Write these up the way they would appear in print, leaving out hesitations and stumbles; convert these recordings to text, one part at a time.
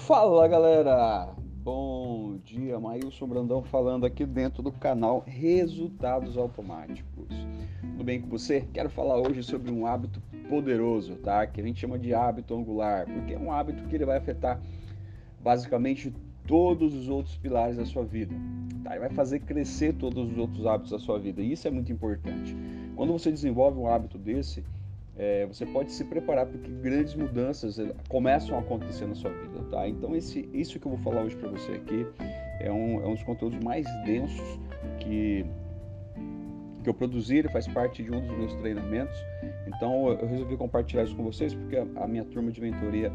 Fala galera, bom dia, Maílson Brandão falando aqui dentro do canal Resultados Automáticos. Tudo bem com você? Quero falar hoje sobre um hábito poderoso, tá? Que a gente chama de hábito angular, porque é um hábito que ele vai afetar basicamente todos os outros pilares da sua vida, tá? E vai fazer crescer todos os outros hábitos da sua vida, e isso é muito importante. Quando você desenvolve um hábito desse, você pode se preparar porque grandes mudanças começam a acontecer na sua vida, tá? Então isso que eu vou falar hoje para você aqui é um dos conteúdos mais densos que eu produzi, ele faz parte de um dos meus treinamentos. Então eu resolvi compartilhar isso com vocês porque a minha turma de mentoria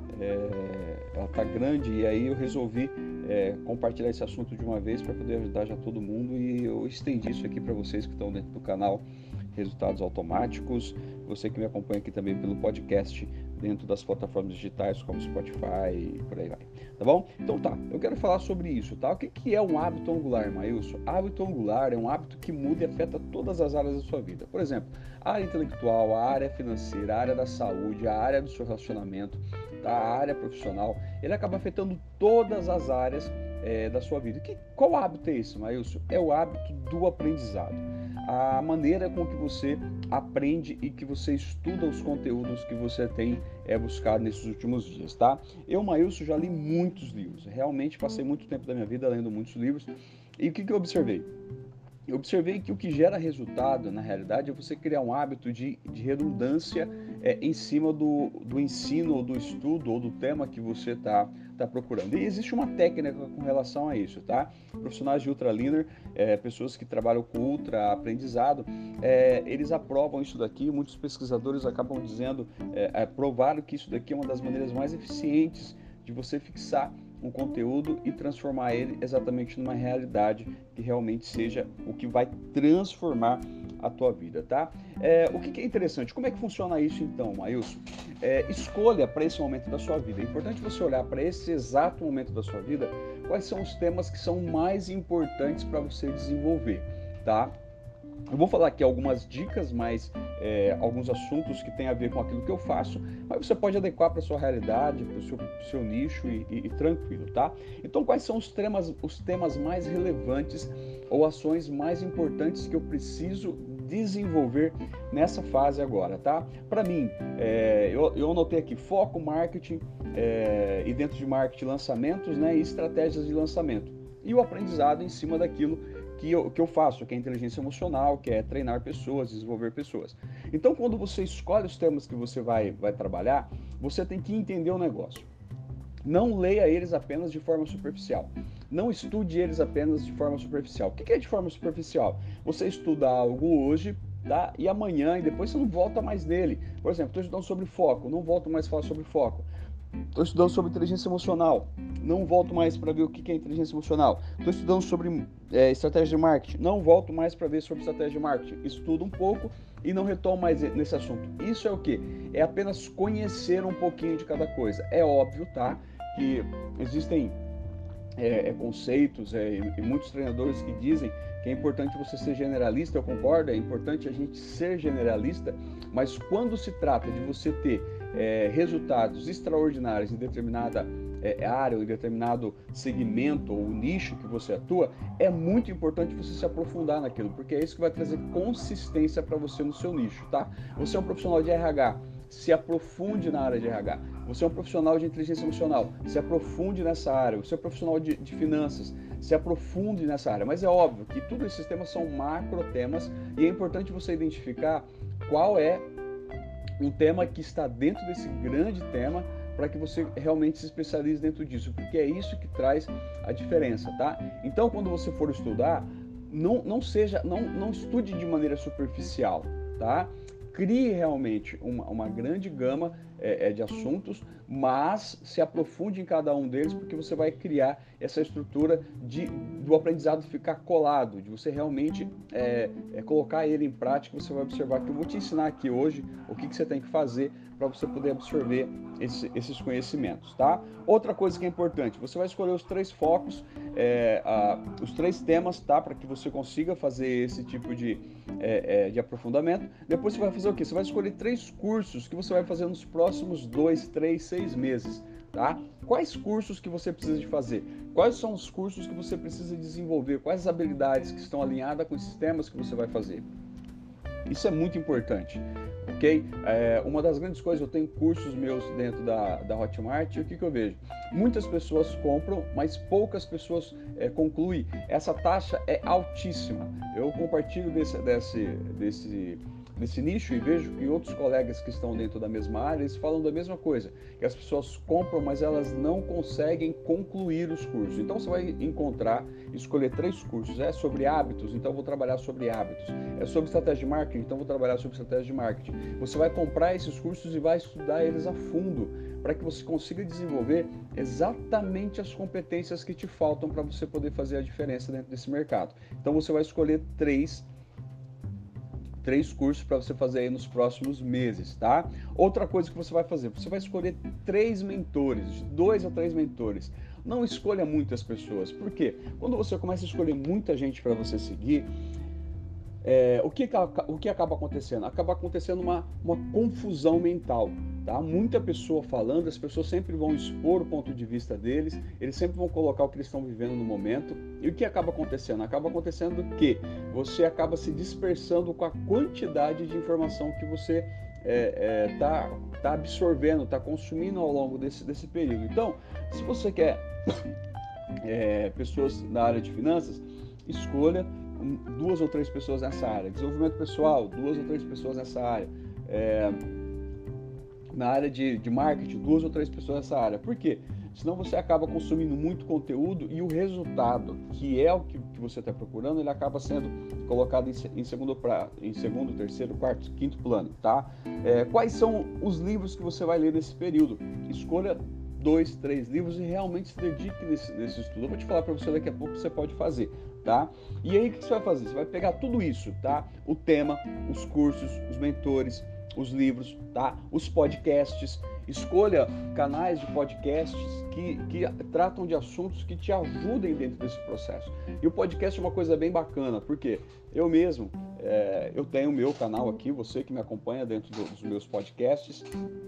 ela tá grande, e aí eu resolvi compartilhar esse assunto de uma vez para poder ajudar já todo mundo, e eu estendi isso aqui para vocês que estão dentro do canal Resultados Automáticos, você que me acompanha aqui também pelo podcast dentro das plataformas digitais como Spotify e por aí vai, tá bom? Então tá, eu quero falar sobre isso, tá? O que é um hábito angular, Maílson? Hábito angular é um hábito que muda e afeta todas as áreas da sua vida. Por exemplo, a área intelectual, a área financeira, a área da saúde, a área do seu relacionamento, tá? A área profissional, ele acaba afetando todas as áreas da sua vida. Qual hábito é esse, Maílson? É o hábito do aprendizado. A maneira com que você aprende e que você estuda os conteúdos que você tem buscado nesses últimos dias, tá? Eu, Maílson, já li muitos livros. Realmente passei muito tempo da minha vida lendo muitos livros. E o que eu observei? Eu observei que o que gera resultado, na realidade, é você criar um hábito de redundância em cima do ensino, ou do estudo, ou do tema que você está procurando. E existe uma técnica com relação a isso, tá? Profissionais de ultralearner, pessoas que trabalham com ultra aprendizado, eles aprovam isso daqui. Muitos pesquisadores acabam dizendo, provaram que isso daqui é uma das maneiras mais eficientes de você fixar um conteúdo e transformar ele exatamente numa realidade que realmente seja o que vai transformar a tua vida, tá? O que é interessante? Como é que funciona isso então, Maílson? Escolha para esse momento da sua vida. É importante você olhar para esse exato momento da sua vida quais são os temas que são mais importantes para você desenvolver, tá? Eu vou falar aqui algumas dicas, alguns assuntos que têm a ver com aquilo que eu faço, mas você pode adequar para a sua realidade, para o seu nicho e tranquilo, tá? Então, quais são os temas mais relevantes ou ações mais importantes que eu preciso desenvolver nessa fase agora, tá? Para mim, eu anotei aqui foco, marketing, e dentro de marketing, lançamentos, né, e estratégias de lançamento. E o aprendizado em cima daquilo que eu faço, que é inteligência emocional, que é treinar pessoas, desenvolver pessoas. Então, quando você escolhe os temas que você vai trabalhar, você tem que entender o negócio. Não leia eles apenas de forma superficial. Não estude eles apenas de forma superficial. O que é de forma superficial? Você estuda algo hoje, tá? E amanhã e depois você não volta mais nele. Por exemplo, estou estudando sobre foco, não volto mais a falar sobre foco. Estou estudando sobre inteligência emocional, não volto mais para ver o que é inteligência emocional. Estou estudando sobre estratégia de marketing, não volto mais para ver sobre estratégia de marketing. Estudo um pouco e não retomo mais nesse assunto. Isso é o quê? É apenas conhecer um pouquinho de cada coisa. É óbvio, tá? Que existem conceitos e muitos treinadores que dizem que é importante você ser generalista. Eu concordo, é importante a gente ser generalista, mas quando se trata de você ter resultados extraordinários em determinada área ou em determinado segmento ou nicho que você atua, é muito importante você se aprofundar naquilo, porque é isso que vai trazer consistência para você no seu nicho, tá? Você é um profissional de RH, se aprofunde na área de RH. Você é um profissional de inteligência emocional, se aprofunde nessa área. Você é um profissional de finanças, se aprofunde nessa área. Mas é óbvio que todos esses temas são macro temas, e é importante você identificar qual é um tema que está dentro desse grande tema, para que você realmente se especialize dentro disso, porque é isso que traz a diferença, tá? Então, quando você for estudar, não estude de maneira superficial, tá? Crie realmente uma grande gama de assuntos, mas se aprofunde em cada um deles, porque você vai criar essa estrutura do aprendizado ficar colado, de você realmente colocar ele em prática. Você vai observar que eu vou te ensinar aqui hoje o que você tem que fazer para você poder absorver esses conhecimentos, tá? Outra coisa que é importante, você vai escolher os 3 focos, os 3 temas, tá? Para que você consiga fazer esse tipo de aprofundamento. Depois você vai fazer o quê? Você vai escolher 3 cursos que você vai fazer nos próximos 2, 3, 6 meses. tá? Quais cursos que você precisa de fazer? Quais são os cursos que você precisa desenvolver? Quais as habilidades que estão alinhadas com esses temas que você vai fazer? Isso é muito importante, ok? Uma das grandes coisas, eu tenho cursos meus dentro da Hotmart, e o que eu vejo? Muitas pessoas compram, mas poucas pessoas concluem. Essa taxa é altíssima. Eu compartilho desse nicho e vejo que outros colegas que estão dentro da mesma área, eles falam da mesma coisa, que as pessoas compram, mas elas não conseguem concluir os cursos. Então você vai escolher 3 cursos. É sobre hábitos, então vou trabalhar sobre hábitos. É sobre estratégia de marketing, então vou trabalhar sobre estratégia de marketing. Você vai comprar esses cursos e vai estudar eles a fundo, para que você consiga desenvolver exatamente as competências que te faltam para você poder fazer a diferença dentro desse mercado. Então você vai escolher 3 cursos para você fazer aí nos próximos meses, tá? Outra coisa que você vai fazer, você vai escolher 3 mentores, de 2 a 3 mentores. Não escolha muitas pessoas. Por quê? Quando você começa a escolher muita gente para você seguir, o que acaba acontecendo? Acaba acontecendo uma confusão mental, tá? Muita pessoa falando, as pessoas sempre vão expor o ponto de vista deles, eles sempre vão colocar o que eles estão vivendo no momento. E o que acaba acontecendo? Acaba acontecendo que você acaba se dispersando com a quantidade de informação que você tá absorvendo, está consumindo ao longo desse período. Então, se você quer pessoas da área de finanças, escolha 2 ou 3 pessoas nessa área. Desenvolvimento pessoal, 2 ou 3 pessoas nessa área. Na área de marketing, 2 ou 3 pessoas nessa área. Por quê? Senão você acaba consumindo muito conteúdo e o resultado, que é o que você está procurando, ele acaba sendo colocado em segundo, terceiro, quarto, quinto plano, tá? Quais são os livros que você vai ler nesse período? Escolha 2, 3 livros e realmente se dedique nesse estudo. Eu vou te falar para você daqui a pouco o que você pode fazer, tá? E aí o que você vai fazer? Você vai pegar tudo isso, tá? O tema, os cursos, os mentores, os livros, tá? Os podcasts. Escolha canais de podcasts que tratam de assuntos que te ajudem dentro desse processo. E o podcast é uma coisa bem bacana, porque eu mesmo, eu tenho o meu canal aqui, você que me acompanha dentro dos meus podcasts,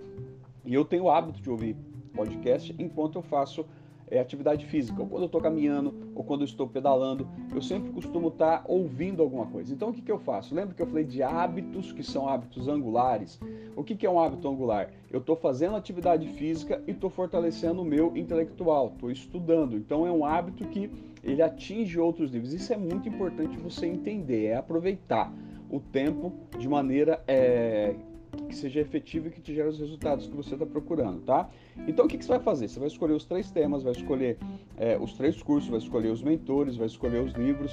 e eu tenho o hábito de ouvir podcast enquanto eu faço atividade física, ou quando eu estou caminhando, ou quando eu estou pedalando, eu sempre costumo estar ouvindo alguma coisa. Então o que eu faço? Lembra que eu falei de hábitos que são hábitos angulares? O que é um hábito angular? Eu estou fazendo atividade física e estou fortalecendo o meu intelectual, estou estudando. Então é um hábito que ele atinge outros níveis. Isso é muito importante você entender, é aproveitar o tempo de maneira que seja efetivo e que te gere os resultados que você está procurando, tá? Então o que você vai fazer? Você vai escolher os 3 temas, vai escolher os 3 cursos, vai escolher os mentores, vai escolher os livros,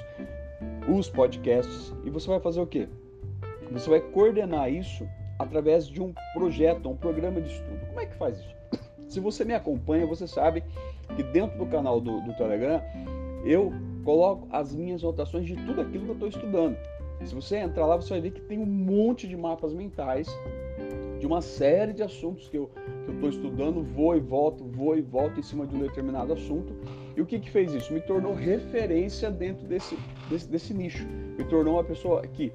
os podcasts, e você vai fazer o quê? Você vai coordenar isso através de um projeto, um programa de estudo. Como é que faz isso? Se você me acompanha, você sabe que dentro do canal do Telegram, eu coloco as minhas anotações de tudo aquilo que eu estou estudando. Se você entrar lá, você vai ver que tem um monte de mapas mentais de uma série de assuntos que eu estou estudando, vou e volto em cima de um determinado assunto. E o que fez isso? Me tornou referência dentro desse nicho. Me tornou uma pessoa que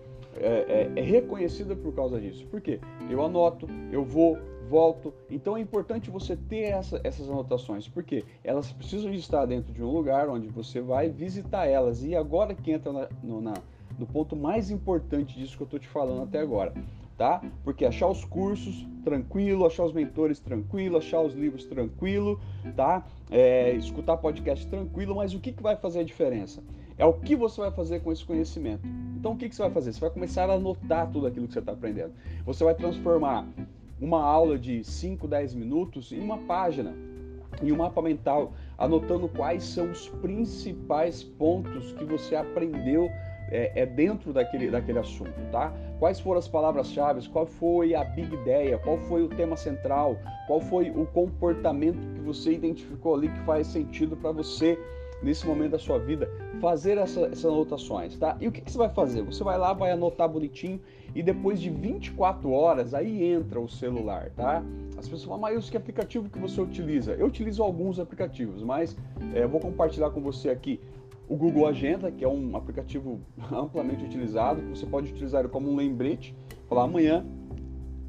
é reconhecida por causa disso. Por quê? Eu anoto, eu volto. Então é importante você ter essas anotações, porque elas precisam de estar dentro de um lugar onde você vai visitar elas. E agora que entra no ponto mais importante disso que eu estou te falando até agora, tá? Porque achar os cursos tranquilo, achar os mentores tranquilo, achar os livros tranquilo, tá? Escutar podcast tranquilo, mas o que vai fazer a diferença? É o que você vai fazer com esse conhecimento. Então o que você vai fazer? Você vai começar a anotar tudo aquilo que você está aprendendo. Você vai transformar uma aula de 5, 10 minutos em uma página, em um mapa mental, anotando quais são os principais pontos que você aprendeu dentro daquele assunto, tá? Quais foram as palavras-chave, qual foi a big ideia, qual foi o tema central, qual foi o comportamento que você identificou ali que faz sentido para você nesse momento da sua vida, fazer essas anotações, tá? E o que você vai fazer? Você vai lá, vai anotar bonitinho e depois de 24 horas, aí entra o celular, tá? As pessoas falam, mas que aplicativo que você utiliza? Eu utilizo alguns aplicativos, mas eu vou compartilhar com você aqui o Google Agenda, que é um aplicativo amplamente utilizado, que você pode utilizar como um lembrete, falar amanhã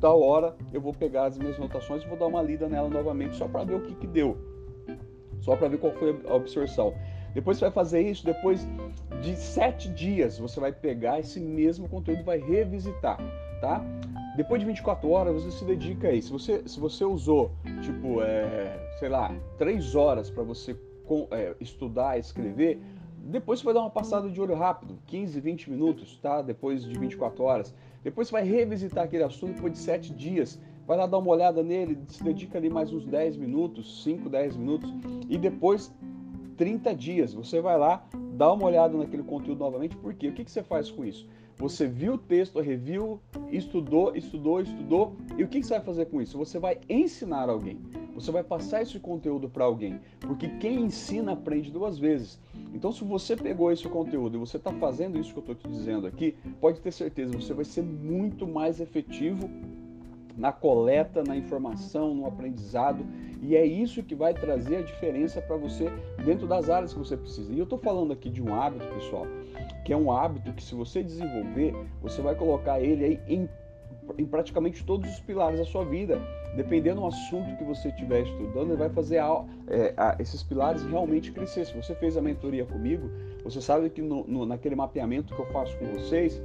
tal hora eu vou pegar as minhas anotações e vou dar uma lida nela novamente só para ver o que deu, só para ver qual foi a absorção. Depois você vai fazer isso, depois de 7 dias você vai pegar esse mesmo conteúdo e vai revisitar, tá? Depois de 24 horas você se dedica aí. Se você usou, tipo, sei lá, 3 horas para você estudar, escrever, depois você vai dar uma passada de olho rápido, 15, 20 minutos, tá? Depois de 24 horas. Depois você vai revisitar aquele assunto depois de 7 dias. Vai lá dar uma olhada nele, se dedica ali mais uns 10 minutos, 5, 10 minutos. E depois, 30 dias, você vai lá, dá uma olhada naquele conteúdo novamente. Por quê? O que você faz com isso? Você viu o texto, reviu, estudou. E o que você vai fazer com isso? Você vai ensinar alguém. Você vai passar esse conteúdo para alguém. Porque quem ensina aprende 2 vezes. Então, se você pegou esse conteúdo e você está fazendo isso que eu estou te dizendo aqui, pode ter certeza, você vai ser muito mais efetivo na coleta, na informação, no aprendizado, e é isso que vai trazer a diferença para você dentro das áreas que você precisa. E eu estou falando aqui de um hábito, pessoal, que é um hábito que, se você desenvolver, você vai colocar ele aí em praticamente todos os pilares da sua vida. Dependendo do assunto que você estiver estudando, ele vai fazer esses pilares realmente crescer. Se você fez a mentoria comigo, você sabe que naquele mapeamento que eu faço com vocês,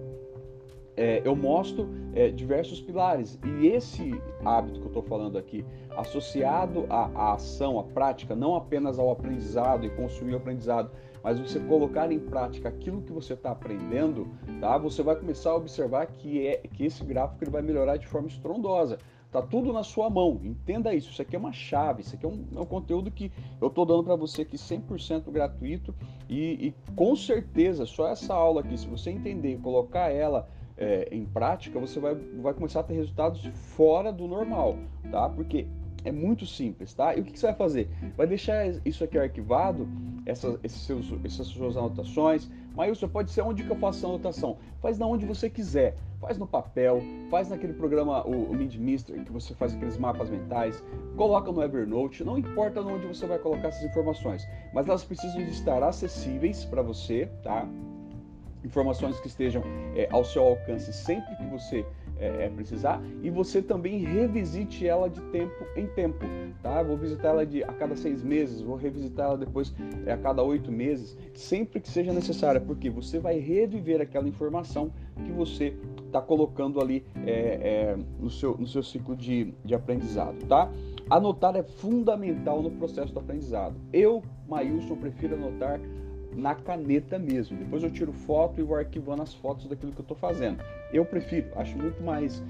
eu mostro diversos pilares, e esse hábito que eu estou falando aqui, associado à ação, à prática, não apenas ao aprendizado e consumir o aprendizado, mas você colocar em prática aquilo que você está aprendendo, tá? Você vai começar a observar que esse gráfico ele vai melhorar de forma estrondosa. Tá tudo na sua mão, entenda isso. Isso aqui é uma chave, isso aqui é um conteúdo que eu estou dando para você aqui 100% gratuito, e com certeza só essa aula aqui, se você entender e colocar ela em prática, você vai começar a ter resultados fora do normal, tá? Porque é muito simples, tá? E o que você vai fazer? Vai deixar isso aqui arquivado, essas suas anotações. Mas isso pode ser onde que eu faço a anotação. Faz na onde você quiser. Faz no papel, faz naquele programa, o MindMeister, que você faz aqueles mapas mentais, coloca no Evernote, não importa onde você vai colocar essas informações, mas elas precisam estar acessíveis para você, tá? Informações que estejam ao seu alcance sempre que você precisar, e você também revisite ela de tempo em tempo, tá? Vou visitar ela a cada 6 meses, vou revisitar ela depois a cada 8 meses, sempre que seja necessário, porque você vai reviver aquela informação que você está colocando ali no seu ciclo de aprendizado, tá? Anotar é fundamental no processo do aprendizado. Eu, Maílson, prefiro anotar na caneta mesmo. Depois eu tiro foto e vou arquivando as fotos daquilo que eu estou fazendo. Eu prefiro, acho muito mais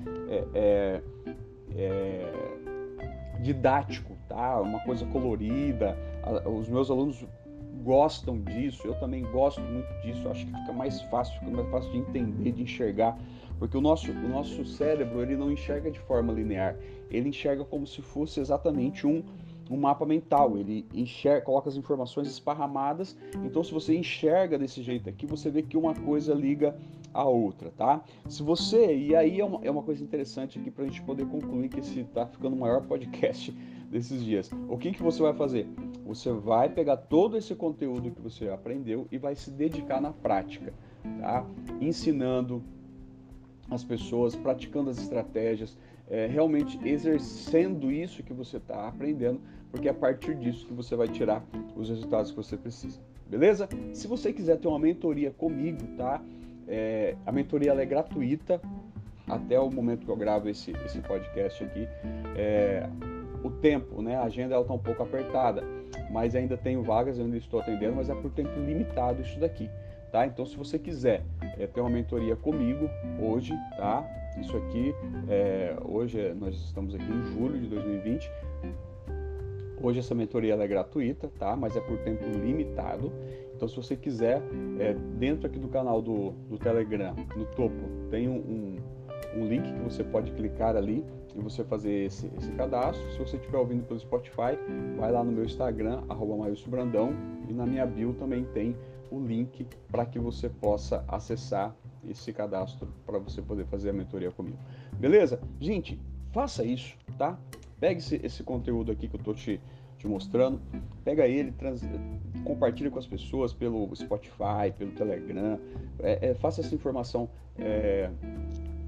didático, tá? Uma coisa colorida. Os meus alunos gostam disso, eu também gosto muito disso. Acho que fica mais fácil de entender, de enxergar, porque o nosso cérebro, ele não enxerga de forma linear, ele enxerga como se fosse exatamente um mapa mental. Ele coloca as informações esparramadas. Então, se você enxerga desse jeito aqui, você vê que uma coisa liga a outra, tá? E aí é uma coisa interessante aqui para a gente poder concluir, que esse tá ficando o maior podcast desses dias. O que você vai fazer? Você vai pegar todo esse conteúdo que você aprendeu e vai se dedicar na prática, tá? Ensinando as pessoas, praticando as estratégias, realmente exercendo isso que você está aprendendo, porque é a partir disso que você vai tirar os resultados que você precisa, beleza? Se você quiser ter uma mentoria comigo, tá? A mentoria ela é gratuita até o momento que eu gravo esse podcast aqui. O tempo, né? A agenda está um pouco apertada, mas ainda tenho vagas, eu ainda estou atendendo, mas é por tempo limitado isso daqui, tá? Então, se você quiser ter uma mentoria comigo hoje, tá? Isso aqui, hoje nós estamos aqui em julho de 2020. Hoje essa mentoria ela é gratuita, tá? Mas é por tempo limitado. Então, se você quiser, dentro aqui do canal do Telegram, no topo, tem um link que você pode clicar ali e você fazer esse cadastro. Se você estiver ouvindo pelo Spotify, vai lá no meu Instagram, @mailsonbrandão, e na minha bio também tem o link para que você possa acessar esse cadastro para você poder fazer a mentoria comigo. Beleza? Gente, faça isso, tá? Pegue esse conteúdo aqui que eu estou te mostrando, pega ele, compartilha com as pessoas pelo Spotify, pelo Telegram, faça essa informação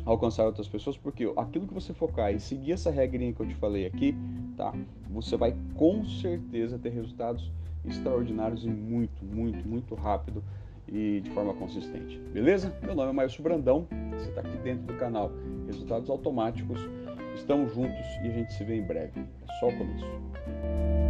alcançar outras pessoas, porque aquilo que você focar e seguir essa regrinha que eu te falei aqui, tá? Você vai com certeza ter resultados extraordinários e muito rápido e de forma consistente. Beleza? Meu nome é Maílson Brandão, você está aqui dentro do canal Resultados Automáticos. Estamos juntos e a gente se vê em breve. É só o começo.